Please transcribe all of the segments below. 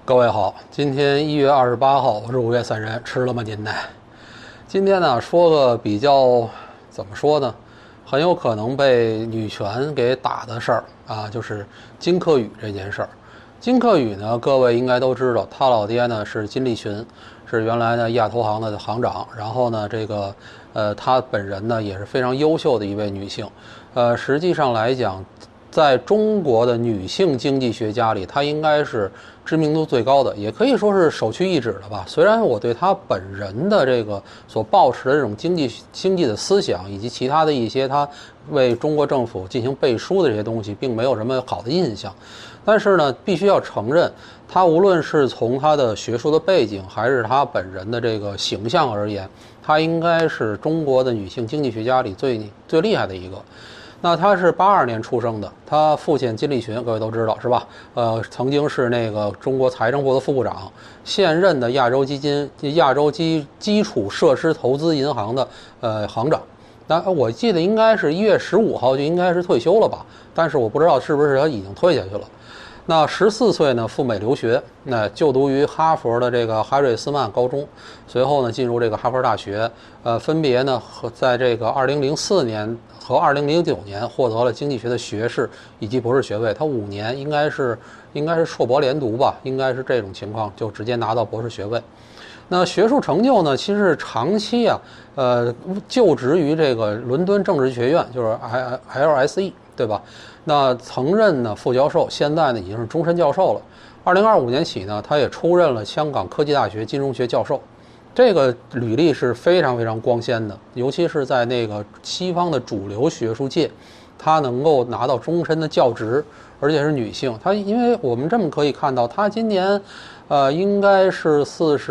各位好，今天1月28号，我是5月3日，吃了吗您呢？今天呢，说个比较怎么说呢，很有可能被女权给打的事儿啊，就是金克宇这件事儿。金克宇呢，各位应该都知道，他老爹呢是金立群，是原来呢亚投行的行长，然后呢他本人呢也是非常优秀的一位女性，实际上来讲，在中国的女性经济学家里，她应该是知名度最高的，也可以说是首屈一指的吧。虽然我对她本人的这个所抱持的这种经济的思想，以及其他的一些她为中国政府进行背书的这些东西，并没有什么好的印象，但是呢，必须要承认，她无论是从她的学术的背景，还是她本人的这个形象而言，她应该是中国的女性经济学家里最厉害的一个。那他是82年出生的，他父亲金立群，各位都知道是吧？曾经是那个中国财政部的副部长，现任的亚洲基础设施投资银行的行长。那我记得应该是1月15号就应该是退休了吧？但是我不知道是不是他已经退下去了。那14岁呢，赴美留学，那就读于哈佛的这个哈瑞斯曼高中，随后呢进入这个哈佛大学，分别呢在这个2004年和2009年获得了经济学的学士以及博士学位。他5年应该是硕博连读吧，应该是这种情况，就直接拿到博士学位。那学术成就呢，其实长期就职于这个伦敦政治学院，就是 LSE， 对吧？那曾任呢副教授，现在呢已经是终身教授了。2025年起呢，他也出任了香港科技大学金融学教授。这个履历是非常非常光鲜的，尤其是在那个西方的主流学术界，他能够拿到终身的教职，而且是女性。他因为我们这么可以看到，他今年应该是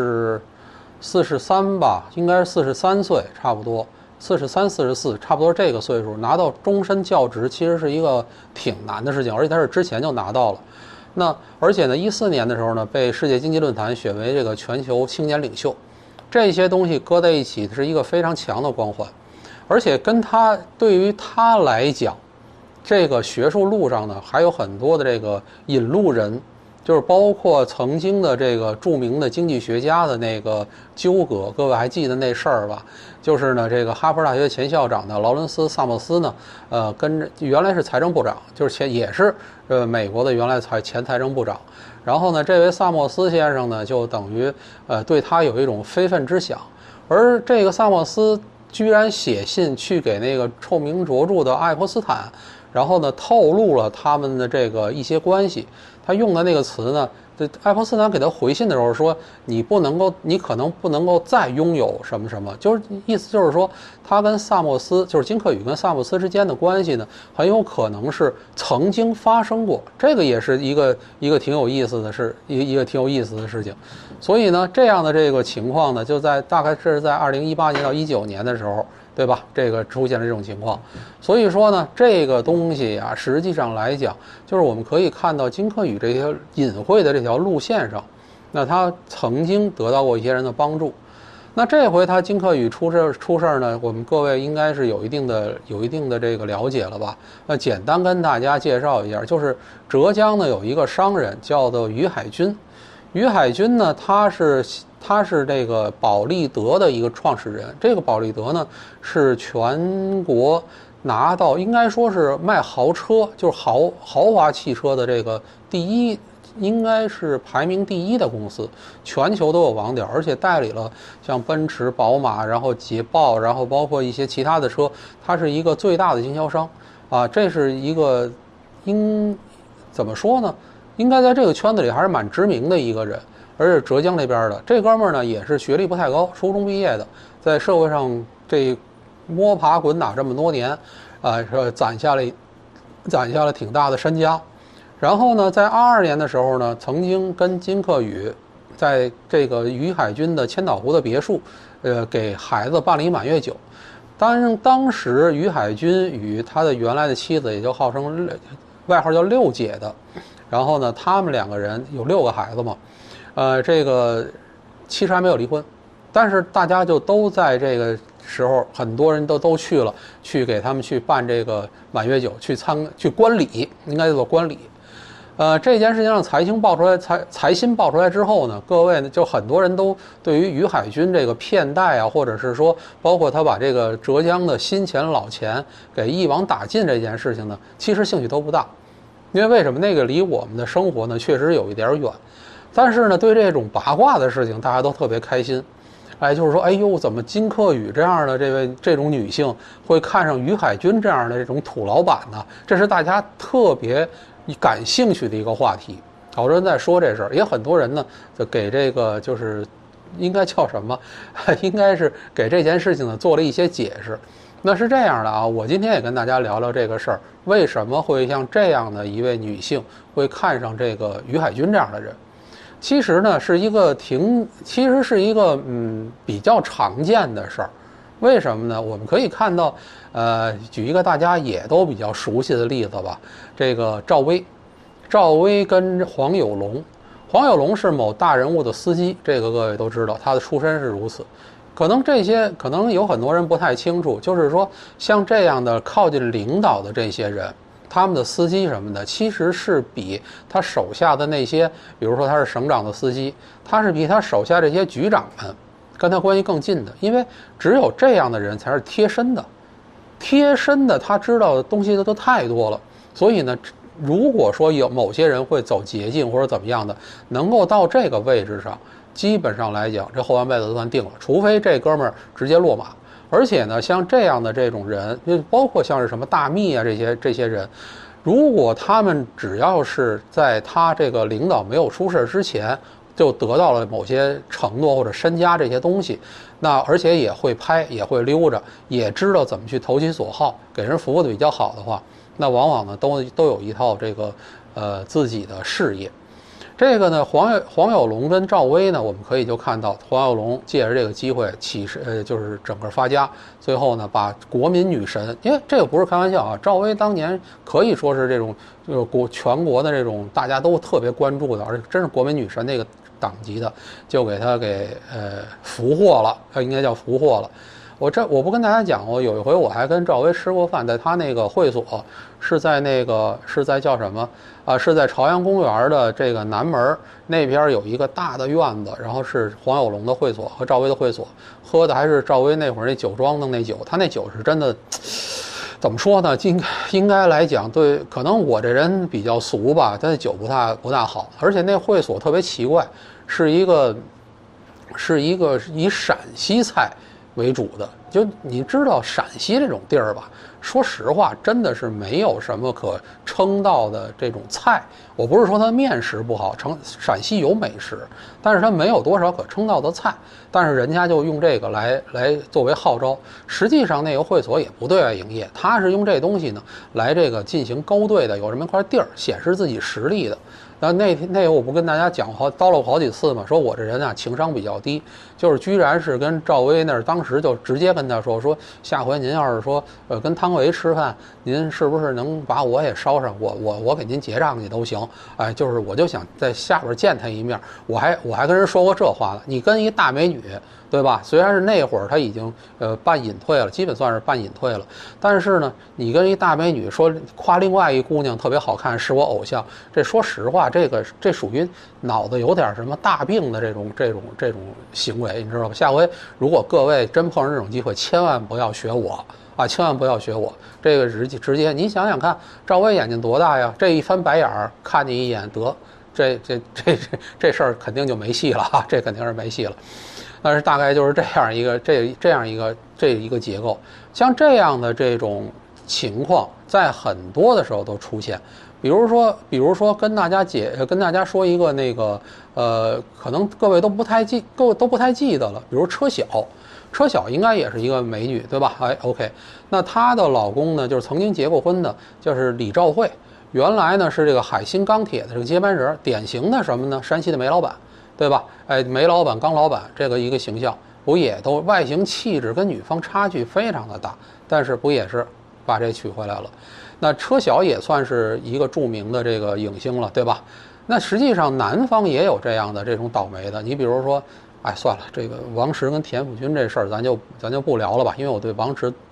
43吧，应该是43岁，差不多43、44，差不多这个岁数拿到终身教职，其实是一个挺难的事情，而且他是之前就拿到了。那而且呢，14年的时候呢，被世界经济论坛选为这个全球青年领袖。这些东西搁在一起是一个非常强的光环，而且对于他来讲，这个学术路上呢还有很多的这个引路人，就是包括曾经的这个著名的经济学家的那个纠葛，各位还记得那事儿吧？就是呢，这个哈佛大学前校长的劳伦斯·萨默斯呢，原来是财政部长，就是也是美国的原来前财政部长。然后呢，这位萨默斯先生呢，就等于对他有一种非分之想，而这个萨默斯居然写信去给那个臭名卓著的爱泼斯坦，然后呢透露了他们的这个一些关系。他用的那个词呢，爱泼斯坦给他回信的时候说，你可能不能够再拥有什么什么，就是意思就是说，他跟萨默斯，就是金克宇跟萨默斯之间的关系呢，很有可能是曾经发生过。这个也是一个挺有意思的事，一个挺有意思的事情。所以呢，这样的这个情况呢，就大概是在2018年到19年的时候，对吧？这个出现了这种情况。所以说呢，这个东西啊，实际上来讲，就是我们可以看到金克宇这条隐晦的这条路线上，那他曾经得到过一些人的帮助。那这回他金克宇出事呢，我们各位应该是有一定的这个了解了吧？那简单跟大家介绍一下，就是浙江呢有一个商人叫做于海军。于海军呢，他是这个保利德的一个创始人。这个保利德呢，是全国拿到应该说是卖豪车，就是豪华汽车的这个应该是排名第一的公司，全球都有网点，而且代理了像奔驰、宝马，然后捷豹，然后包括一些其他的车，它是一个最大的经销商啊。这是一个怎么说呢？应该在这个圈子里还是蛮知名的一个人，而且浙江那边的这哥们儿呢，也是学历不太高，初中毕业的，在社会上这摸爬滚打这么多年，攒下了挺大的身家。然后呢，在22年的时候呢，曾经跟金克宇在这个于海军的千岛湖的别墅，给孩子办了一满月酒。当时于海军与他的原来的妻子，也就号称外号叫六姐的。然后呢，他们2个人有6个孩子嘛，这个其实还没有离婚，但是大家就都在这个时候，很多人都去了，去给他们去办这个满月酒，去观礼，应该叫做观礼。 这件事情让财新爆出来，财新爆出来之后呢，各位呢就很多人都对于于海军这个骗贷啊，或者是说包括他把这个浙江的新钱老钱给一网打尽这件事情呢，其实兴趣都不大，因为为什么那个离我们的生活呢确实有一点远，但是呢对这种八卦的事情大家都特别开心。就是说，哎呦，怎么金克宇这样的这种女性会看上于海军这样的这种土老板呢？这是大家特别感兴趣的一个话题。好多人在说这事儿，也很多人呢就给这个就是应该叫什么，应该是给这件事情呢做了一些解释。那是这样的啊，我今天也跟大家聊聊这个事儿，为什么会像这样的一位女性会看上这个于海军这样的人？其实呢，是一个比较常见的事儿。为什么呢？我们可以看到，举一个大家也都比较熟悉的例子吧。这个赵薇跟黄有龙，黄有龙是某大人物的司机，这个各位都知道，他的出身是如此。可能有很多人不太清楚，就是说像这样的靠近领导的这些人。他们的司机什么的，其实是比他手下的那些，比如说他是省长的司机，他是比他手下这些局长们跟他关系更近的，因为只有这样的人才是贴身的，他知道的东西都太多了。所以呢，如果说有某些人会走捷径或者怎么样的，能够到这个位置上，基本上来讲，这后半辈子都算定了，除非这哥们儿直接落马。而且呢，像这样的这种人，就包括像是什么大秘啊这些人，如果他们只要是在他这个领导没有出事之前，就得到了某些承诺或者身家这些东西，那而且也会拍，也会溜着，也知道怎么去投其所好，给人服务的比较好的话，那往往呢都有一套这个自己的事业。这个呢，黄有龙跟赵薇呢，我们可以就看到黄有龙借着这个机会就是整个发家，最后呢把国民女神，因为这个不是开玩笑啊，赵薇当年可以说是这种全国的这种大家都特别关注的，而且真是国民女神那个档级的，就给她俘获了，应该叫俘获了。我不跟大家讲过，有一回我还跟赵薇吃过饭，在他那个会所，是在叫什么啊？是在朝阳公园的这个南门那边有一个大的院子，然后是黄有龙的会所和赵薇的会所，喝的还是赵薇那会儿那酒庄弄那酒，他那酒是真的，怎么说呢？应该来讲，对，可能我这人比较俗吧，他的酒不大好，而且那会所特别奇怪，是一个以陕西菜为主的，就你知道陕西这种地儿吧，说实话真的是没有什么可称道的这种菜。我不是说它面食不好，陕西有美食，但是它没有多少可称道的菜，但是人家就用这个来作为号召。实际上那个会所也不对外营业，他是用这东西呢来这个进行勾兑的，有这么一块地儿显示自己实力的。那我不跟大家讲叨唠好几次嘛，说我这人啊情商比较低，就是居然是跟赵薇那儿当时就直接跟他说下回您要是说跟汤唯吃饭，您是不是能把我也捎上，我给您结账去都行。就是我就想在下边见他一面，我还跟人说过这话了，你跟一大美女，对吧？虽然是那会儿他已经半隐退了，基本算是半隐退了，但是呢，你跟一大美女说夸另外一姑娘特别好看，是我偶像，这说实话，这属于脑子有点什么大病的这种行为，你知道吧？下回如果各位真碰上这种机会，千万不要学我啊！千万不要学我，这个直接，你想想看，赵薇眼睛多大呀？这一翻白眼儿看你一眼得，这事儿肯定就没戏了啊！这肯定是没戏了。但是大概就是这样一个结构，像这样的这种情况，在很多的时候都出现。比如说跟大家说一个那个可能各位都不太记得了。比如车晓应该也是一个美女，对吧？OK， 那她的老公呢，就是曾经结过婚的，就是李兆慧，原来呢是这个海星钢铁的这个接班人，典型的什么呢？山西的煤老板，对吧？煤老板、钢老板这个一个形象，不也都外形气质跟女方差距非常的大，但是不也是把这娶回来了？那车晓也算是一个著名的这个影星了，对吧？那实际上南方也有这样的这种倒霉的，你比如说，算了，这个王石跟田馥甄这事儿咱就不聊了吧，因为我对王石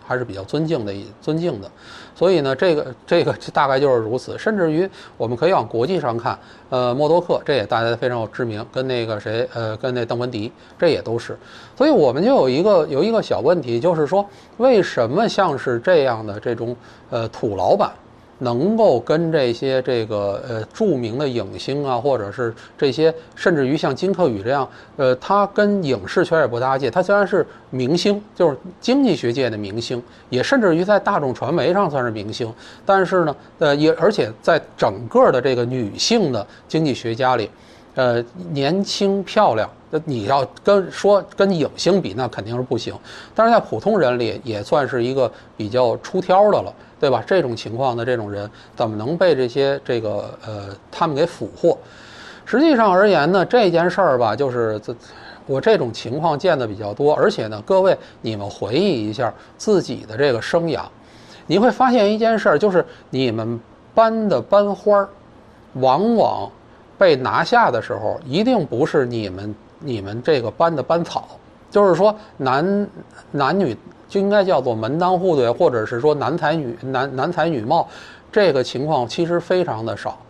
还是比较尊敬的。所以呢，这个大概就是如此。甚至于我们可以往国际上看，默多克这也大家非常有知名，跟那个谁，跟那邓文迪这也都是。所以我们就有一个小问题，就是说为什么像是这样的这种土老板能够跟这些著名的影星啊，或者是这些甚至于像金克宇这样，他跟影视圈也不搭界，他虽然是明星，就是经济学界的明星，也甚至于在大众传媒上算是明星，但是呢，而且在整个的这个女性的经济学家里，年轻漂亮，你要跟影星比，那肯定是不行。但是在普通人里，也算是一个比较出挑的了，对吧？这种情况的这种人，怎么能被这些他们给俘获？实际上而言呢，这件事儿吧，就是我这种情况见的比较多，而且呢，各位你们回忆一下自己的这个生涯，你会发现一件事儿，就是你们班的班花往往被拿下的时候，一定不是你们这个班的班草，就是说男女就应该叫做门当户对，或者是说男才女貌，这个情况其实非常的少，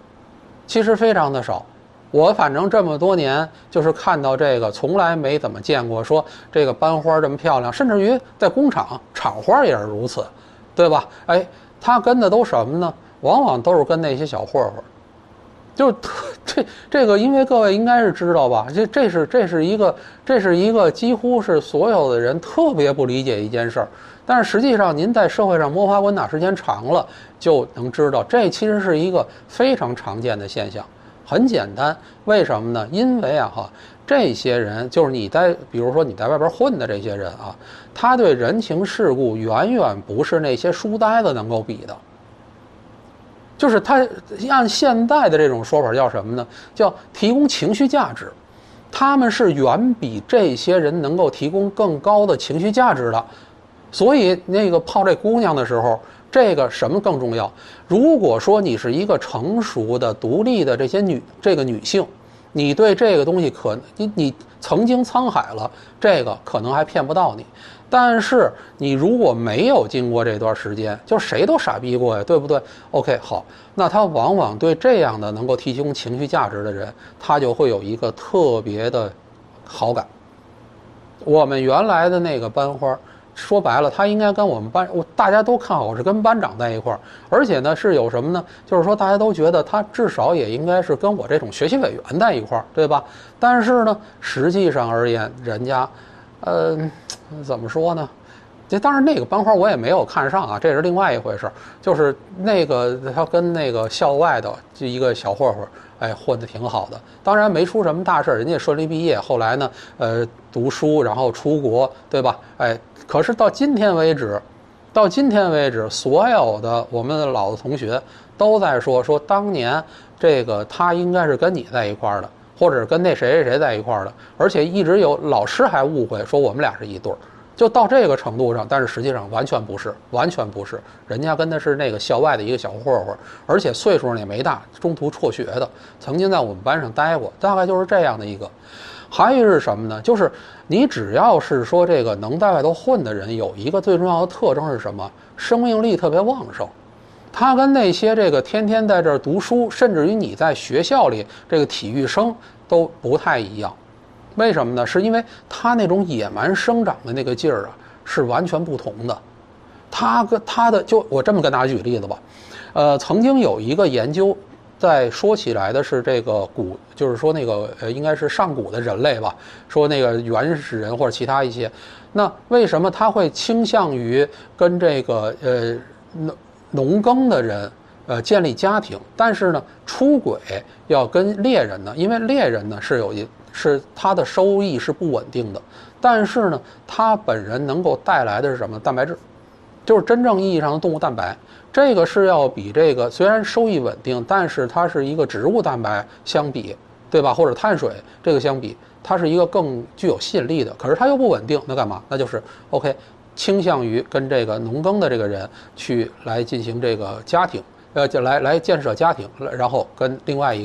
我反正这么多年就是看到这个，从来没怎么见过说这个班花这么漂亮，甚至于在工厂厂花也是如此，对吧？哎，他跟的都什么呢？往往都是跟那些小混混。就这个，因为各位应该是知道吧？这是一个几乎是所有的人特别不理解一件事儿。但是实际上，您在社会上摸爬滚打时间长了，就能知道，这其实是一个非常常见的现象。很简单，为什么呢？因为这些人就是比如说你在外边混的这些人啊，他对人情世故远远不是那些书呆子能够比的。就是他按现在的这种说法叫什么呢？叫提供情绪价值，他们是远比这些人能够提供更高的情绪价值的。所以那个泡这姑娘的时候，这个什么更重要？如果说你是一个成熟的、独立的这个女性，你对这个东西你曾经沧海了，这个可能还骗不到你。但是你如果没有经过这段时间，就谁都傻逼过呀，对不对 ？OK， 好，那他往往对这样的能够提供情绪价值的人，他就会有一个特别的好感。我们原来的那个班花，说白了，他应该跟我们班，大家都看好是跟班长在一块儿，而且呢是有什么呢？就是说大家都觉得他至少也应该是跟我这种学习委员在一块儿，对吧？但是呢，实际上而言，人家，怎么说呢？这当然那个班花我也没有看上啊，这是另外一回事。就是那个他跟那个校外的就一个小混混，哎，混得挺好的。当然没出什么大事，人家也顺利毕业。后来呢，读书然后出国，对吧？哎，可是到今天为止，所有的我们的老的同学都在说当年这个他应该是跟你在一块儿的。或者跟那谁在一块儿的，而且一直有老师还误会说我们俩是一对儿，就到这个程度上。但是实际上完全不是，人家跟的是那个校外的一个小混混，而且岁数也没大，中途辍学的，曾经在我们班上待过，大概就是这样的一个。还有是什么呢？就是你只要是说这个能在外头混的人，有一个最重要的特征是什么？生命力特别旺盛。他跟那些这个天天在这儿读书，甚至于你在学校里这个体育生都不太一样。为什么呢？是因为他那种野蛮生长的那个劲儿啊，是完全不同的。就我这么跟大家举例子吧，曾经有一个研究，在说起来的是这个就是说那个应该是上古的人类吧，说那个原始人或者其他一些，那为什么他会倾向于跟这个农耕的人建立家庭，但是呢出轨要跟猎人呢，因为猎人呢是他的收益是不稳定的，但是呢他本人能够带来的是什么？蛋白质，就是真正意义上的动物蛋白。这个是要比这个虽然收益稳定，但是它是一个植物蛋白相比，对吧？或者碳水这个相比，它是一个更具有吸引力的。可是它又不稳定，那干嘛？那就是 OK。倾向于跟这个农耕的这个人来进行这个家庭，来建设家庭，然后跟另外一个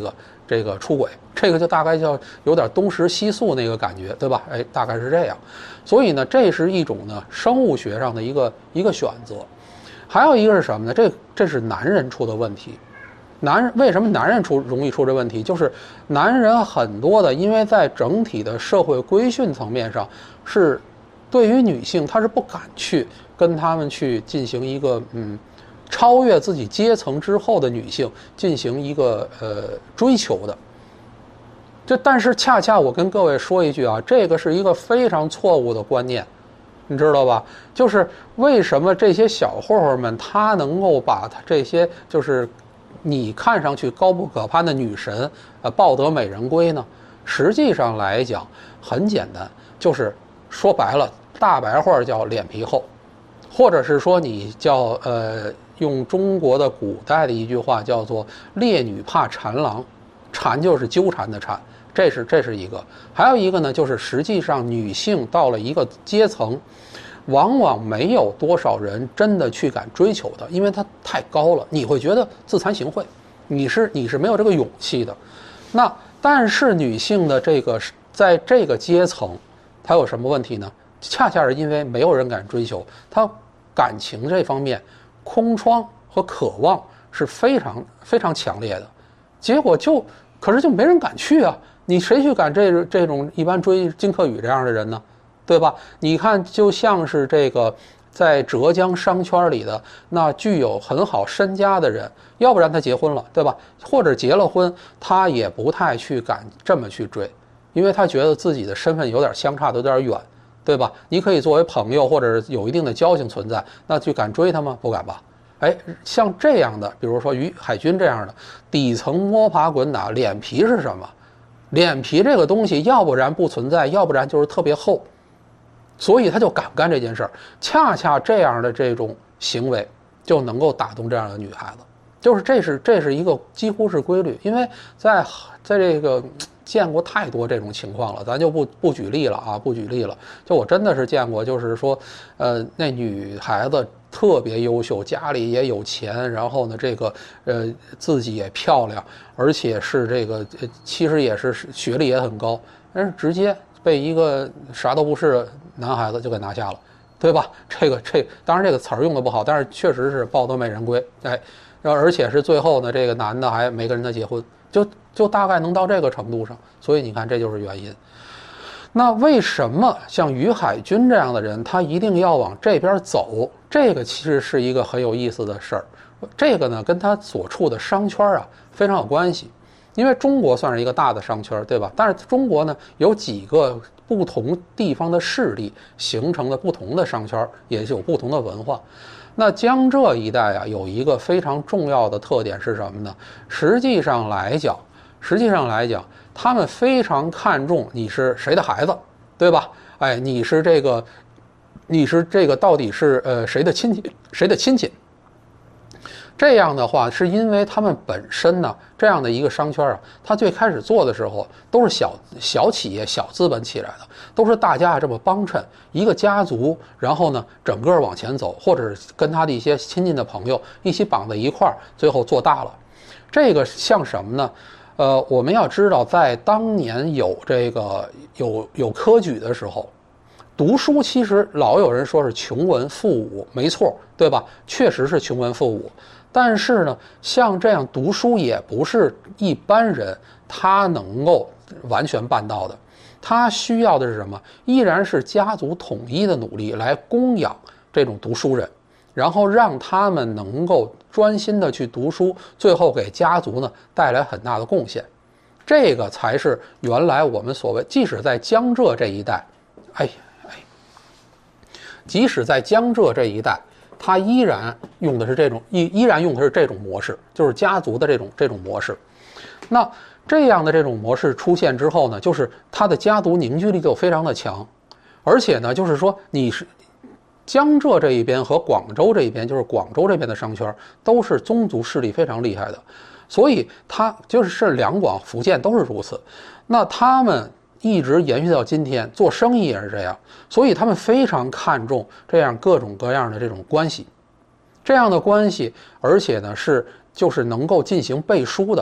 这个出轨，这个就大概叫有点东食西素那个感觉，对吧？哎，大概是这样。所以呢，这是一种呢生物学上的一个选择。还有一个是什么呢？这是男人出的问题。为什么男人容易出这问题？就是男人很多的，因为在整体的社会规训层面上，是对于女性他是不敢去跟他们去进行一个超越自己阶层之后的女性进行一个追求的。但是恰恰我跟各位说一句啊，这个是一个非常错误的观念，你知道吧？就是为什么这些小混混们他能够把他这些就是你看上去高不可攀的女神抱得美人归呢？实际上来讲很简单，就是说白了，大白话叫脸皮厚，或者是说你叫用中国的古代的一句话叫做烈女怕缠郎，缠就是纠缠的缠，这是一个。还有一个呢，就是实际上女性到了一个阶层，往往没有多少人真的去敢追求她，因为她太高了，你会觉得自惭形秽，你是没有这个勇气的。那但是女性的这个在这个阶层，她有什么问题呢？恰恰是因为没有人敢追求她，感情这方面空窗和渴望是非常非常强烈的，结果可是就没人敢去啊！你谁去敢这种一般追金克宇这样的人呢？对吧？你看，就像是这个在浙江商圈里的那具有很好身家的人，要不然他结婚了，对吧？或者结了婚，他也不太去敢这么去追，因为他觉得自己的身份有点相差的有点远，对吧？你可以作为朋友或者有一定的交情存在，那去敢追他吗？不敢吧？哎，像这样的，比如说于海军这样的底层摸爬滚打，脸皮是什么？脸皮这个东西，要不然不存在，要不然就是特别厚。所以他就敢干这件事儿，恰恰这样的这种行为就能够打动这样的女孩子，就是这是一个几乎是规律，因为在这个见过太多这种情况了，咱就不举例了啊，不举例了。就我真的是见过，就是说，那女孩子特别优秀，家里也有钱，然后呢，这个自己也漂亮，而且是这个其实也是学历也很高，但是直接被一个啥都不是的男孩子就给拿下了，对吧？当然这个词儿用的不好，但是确实是抱得美人归，哎，而且是最后呢，这个男的还没跟人家结婚，就大概能到这个程度上，所以你看这就是原因。那为什么像于海军这样的人，他一定要往这边走？这个其实是一个很有意思的事儿。这个呢，跟他所处的商圈啊非常有关系。因为中国算是一个大的商圈，对吧？但是中国呢，有几个不同地方的势力形成的不同的商圈，也是有不同的文化。那江浙一带啊，有一个非常重要的特点是什么呢？实际上来讲，他们非常看重你是谁的孩子，对吧？哎，你是这个到底是谁的亲戚？这样的话，是因为他们本身呢，这样的一个商圈啊，他最开始做的时候都是小企业、小资本起来的，都是大家这么帮衬一个家族，然后呢，整个往前走，或者是跟他的一些亲近的朋友一起绑在一块儿，最后做大了。这个像什么呢？我们要知道，在当年有科举的时候，读书其实老有人说是穷文富武，没错，对吧？确实是穷文富武。但是呢，像这样读书也不是一般人他能够完全办到的，他需要的是什么？依然是家族统一的努力来供养这种读书人，然后让他们能够专心的去读书，最后给家族呢带来很大的贡献。这个才是原来我们所谓，即使在江浙这一带，即使在江浙这一带，他依然用的是这种模式，就是家族的这种模式。那这样的这种模式出现之后呢，就是他的家族凝聚力就非常的强，而且呢，就是说你是江浙这一边和广州这一边，就是广州这边的商圈都是宗族势力非常厉害的，所以他就是两广、福建都是如此。那他们一直延续到今天，做生意也是这样，所以他们非常看重这样各种各样的这种关系，这样的关系，而且呢就是能够进行背书的，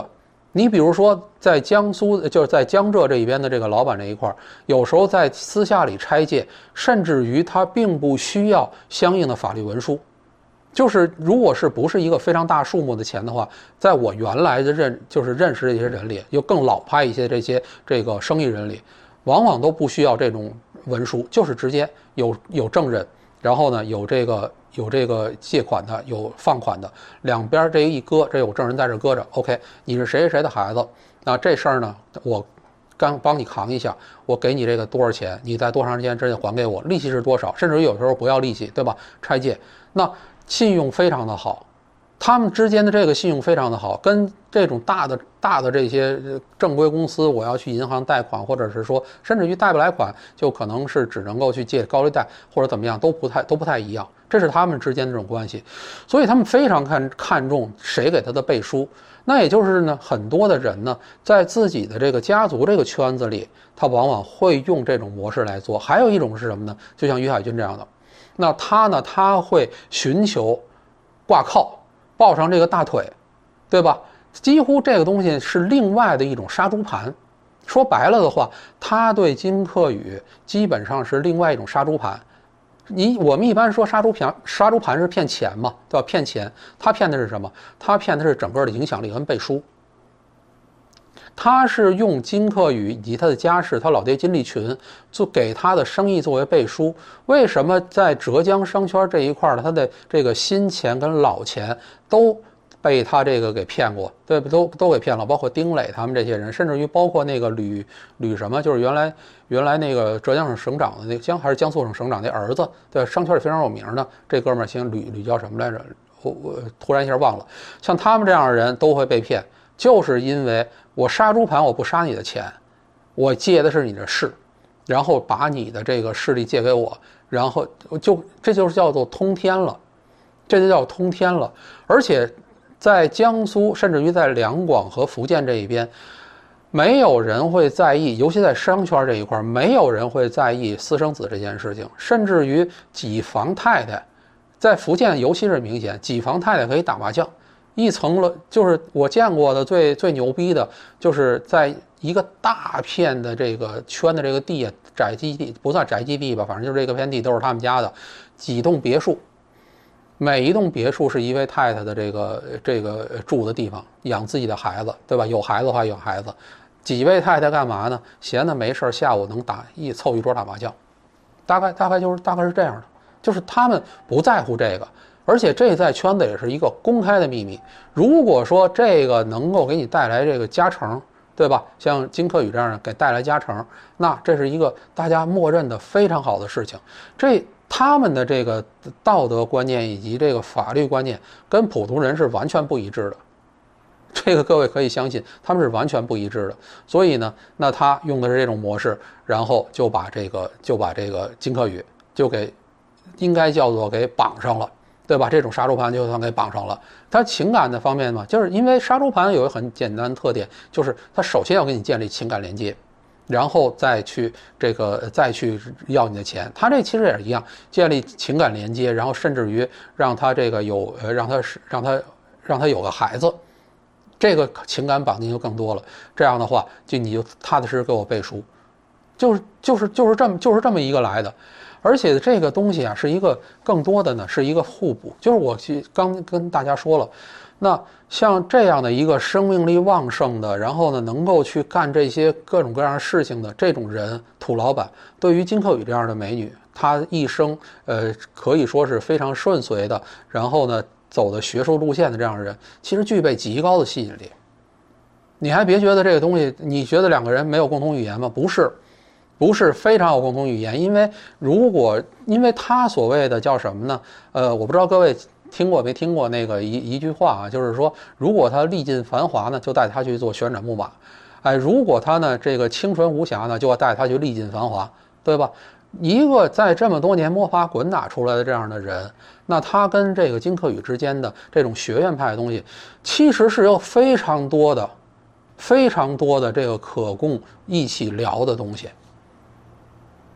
你比如说，在江苏，就是在江浙这一边的这个老板这一块，有时候在私下里拆借，甚至于他并不需要相应的法律文书。就是如果是不是一个非常大数目的钱的话，在我原来的认识这些人里，又更老派一些这个生意人里，往往都不需要这种文书，就是直接有证人，然后呢有这个借款的，有放款的，两边这一搁，这有证人在这搁着 ，OK， 你是谁谁谁的孩子，那这事儿呢，我刚帮你扛一下，我给你这个多少钱，你在多长时间之内还给我，利息是多少，甚至于有时候不要利息，对吧？拆借，那信用非常的好，他们之间的这个信用非常的好，跟这种大的这些正规公司，我要去银行贷款，或者是说甚至于贷不来款，就可能是只能够去借高利贷或者怎么样，都不太一样。这是他们之间的这种关系，所以他们非常看重谁给他的背书。那也就是呢，很多的人呢，在自己的这个家族这个圈子里，他往往会用这种模式来做。还有一种是什么呢？就像于海军这样的，那他会寻求挂靠，抱上这个大腿，对吧？几乎这个东西是另外的一种杀猪盘。说白了的话，他对金克宇基本上是另外一种杀猪盘。我们一般说杀猪盘是骗钱嘛，对吧？骗钱，他骗的是什么？他骗的是整个的影响力跟背书。他是用金克宇以及他的家世，他老爹金立群，就给他的生意作为背书。为什么在浙江商圈这一块他的这个新钱跟老钱都被他这个给骗过，对，都给骗了，包括丁磊他们这些人，甚至于包括那个吕什么，就是原来那个浙江省省长的那个还是江苏省省长那儿子，对，商圈里非常有名的这哥们儿，姓吕叫什么来着？我突然一下忘了。像他们这样的人都会被骗，就是因为我杀猪盘，我不杀你的钱，我借的是你的势，然后把你的这个势力借给我，然后这就是叫做通天了，这就叫通天了，而且。在江苏，甚至于在两广和福建这一边，没有人会在意，尤其在商圈这一块，没有人会在意私生子这件事情。甚至于几房太太，在福建尤其是明显，几房太太可以打麻将，一层了，就是我见过的最牛逼的，就是在一个大片的这个圈的这个地，宅基地不算宅基地吧，反正就是这个片地都是他们家的，几栋别墅。每一栋别墅是一位太太的这个住的地方，养自己的孩子，对吧？有孩子的话养孩子，几位太太干嘛呢？闲的没事下午能凑一桌打麻将，大概是这样的，就是他们不在乎这个，而且这在圈子也是一个公开的秘密。如果说这个能够给你带来这个加成，对吧？像金克宇这样的给带来加成，那这是一个大家默认的非常好的事情。他们的这个道德观念以及这个法律观念跟普通人是完全不一致的，这个各位可以相信，他们是完全不一致的。所以呢，那他用的是这种模式，然后就把这个金克宇就应该叫做给绑上了，对吧？这种杀猪盘就算给绑上了。他情感的方面嘛，就是因为杀猪盘有一个很简单的特点，就是他首先要给你建立情感连接。然后再去要你的钱，他这其实也是一样，建立情感连接，然后甚至于让他这个让他有个孩子，这个情感绑定就更多了。这样的话，你就踏踏实实给我背书，就是这么一个来的。而且这个东西啊，是一个更多的呢是一个互补，就是我刚跟大家说了。那像这样的一个生命力旺盛的，然后呢能够去干这些各种各样事情的这种人，土老板，对于金克宇这样的美女，她一生可以说是非常顺遂的，然后呢走的学术路线的这样的人，其实具备极高的吸引力。你还别觉得这个东西，你觉得两个人没有共同语言吗？不是非常有共同语言，因为他所谓的叫什么呢？我不知道各位听过没听过那个一句话啊，就是说，如果他历尽繁华呢，就带他去做旋转木马；如果他呢这个清纯无瑕呢，就要带他去历尽繁华，对吧？一个在这么多年摸爬滚打出来的这样的人，那他跟这个金克宇之间的这种学院派的东西，其实是有非常多的这个可供一起聊的东西。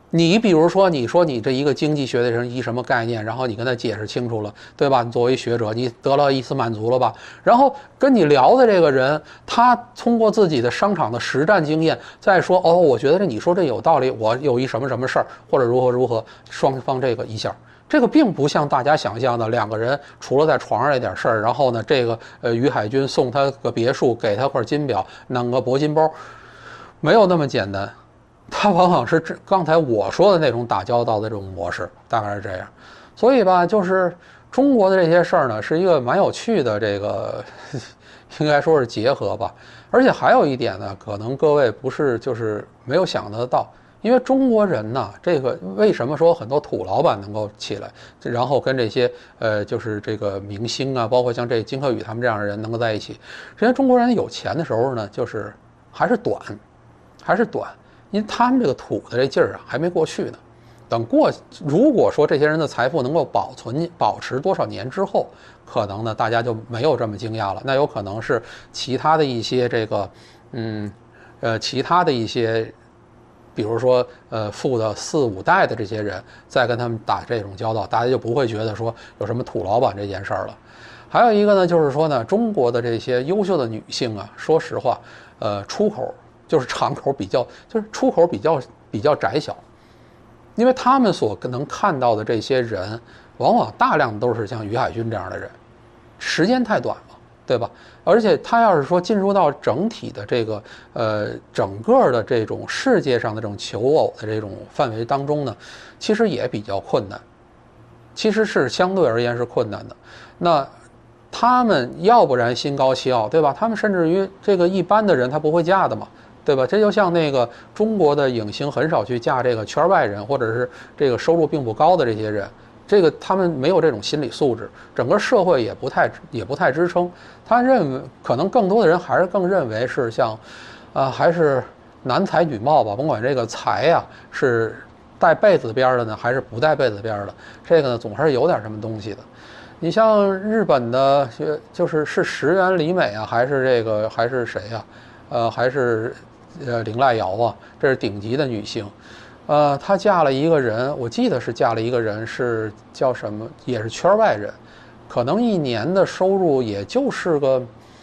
你比如说，你说你这一个经济学的人一什么概念，然后你跟他解释清楚了，对吧？你作为学者，你得到一丝满足了吧？然后跟你聊的这个人，他通过自己的商场的实战经验，再说哦，我觉得你说这有道理，我有一什么什么事儿，或者如何如何，双方这个一下。这个并不像大家想象的，两个人除了在床上那点事儿，然后呢，这个于海军送他个别墅，给他块金表，弄个铂金包，没有那么简单。他往往是刚才我说的那种打交道的这种模式，大概是这样。所以吧，就是中国的这些事儿呢，是一个蛮有趣的这个，应该说是结合吧。而且还有一点呢，可能各位不是就是没有想得到，因为中国人呢，这个为什么说很多土老板能够起来，然后跟这些就是这个明星啊，包括像这金科宇他们这样的人能够在一起，因为中国人有钱的时候呢，就是还是短，因为他们这个土的这劲儿啊还没过去呢。等如果说这些人的财富能够保持多少年之后，可能呢大家就没有这么惊讶了。那有可能是其他的一些这个其他的一些，比如说富的4、5代的这些人，再跟他们打这种交道，大家就不会觉得说有什么土老板这件事儿了。还有一个呢，就是说呢，中国的这些优秀的女性啊，说实话，出口就是场口就是出口比较窄小，因为他们所能看到的这些人，往往大量都是像于海军这样的人，时间太短了，对吧？而且他要是说进入到整体的这个整个的这种世界上的这种求偶的这种范围当中呢，其实也比较困难，其实是相对而言是困难的。那他们要不然心高气傲，对吧？他们甚至于这个一般的人他不会嫁的嘛，对吧？这就像那个中国的影星很少去嫁这个圈外人，或者是这个收入并不高的这些人，这个他们没有这种心理素质，整个社会也不太支撑。他认为可能更多的人还是更认为是像，还是男才女貌吧，甭管这个才呀是带被子边的呢，还是不带被子边的，这个呢总是有点什么东西的。你像日本的，就是石原里美啊，还是谁呀？还是绫濑遥啊，这是顶级的女性。她嫁了一个人，我记得是嫁了一个人，是叫什么，也是圈外人，可能一年的收入也就是个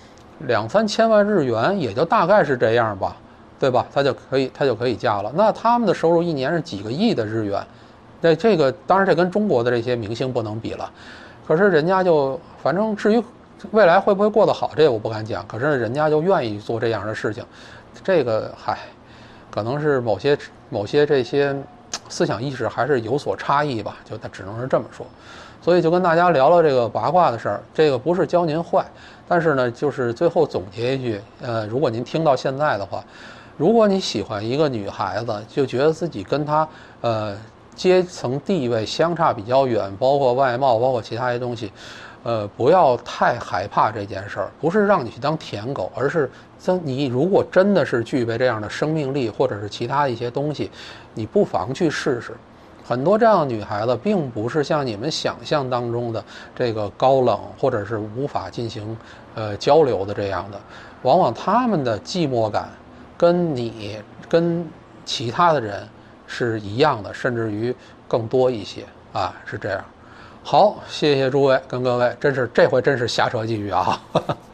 2、3千万日元，也就大概是这样吧，对吧？她就可以嫁了。那他们的收入一年是几个亿的日元，这个当然这跟中国的这些明星不能比了。可是人家就反正至于未来会不会过得好，这我不敢讲。可是人家就愿意做这样的事情，这个可能是某些这些思想意识还是有所差异吧，就他只能是这么说。所以就跟大家聊聊这个八卦的事儿，这个不是教您坏，但是呢，就是最后总结一句，如果您听到现在的话，如果你喜欢一个女孩子，就觉得自己跟她阶层地位相差比较远，包括外貌，包括其他一些东西，不要太害怕这件事儿，不是让你去当舔狗，而是你如果真的是具备这样的生命力，或者是其他一些东西，你不妨去试试。很多这样的女孩子，并不是像你们想象当中的这个高冷，或者是无法进行交流的这样的，往往她们的寂寞感跟其他的人是一样的，甚至于更多一些啊，是这样。好，谢谢诸位跟各位，这回真是瞎扯几句啊。